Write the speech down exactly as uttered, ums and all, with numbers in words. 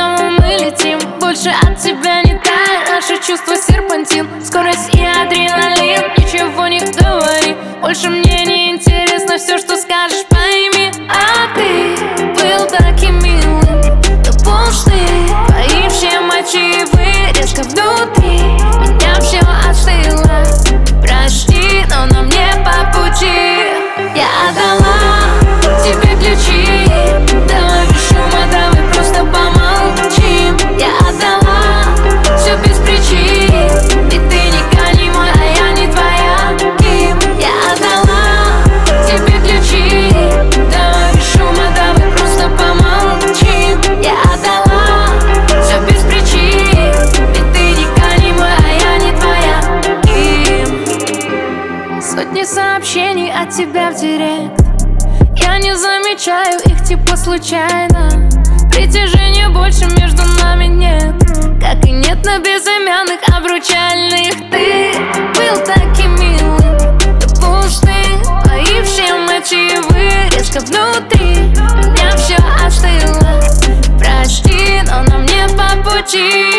кому мы летим. Больше от тебя не тает, наши чувства серпантин. Скорость и адреналин, ничего не говори. Больше мне не интересно все, что скажешь, пойми. А ты был таким милым, но пустым. Твои все мотивы резко внутри, меня все остыло. Прости, но нам не по пути. Я отдала тебе ключи. Давай без шума, давай просто помолчим. Я отдала все без причин, ведь ты никогда не мой, а я не твоя. Им я отдала тебе ключи. Давай без шума, давай просто помолчим. Я отдала все без причин, ведь ты никогда не мой, а я не твоя. Им сотни сообщений от тебя в директ. Я не замечаю их типа случайно. Притяжения больше между нами нет, как и нет на безымянных обручальных. Ты был таким милым, но пустым. Твои все мотивы резко внутри, меня все остыло. Прости, но нам не по пути.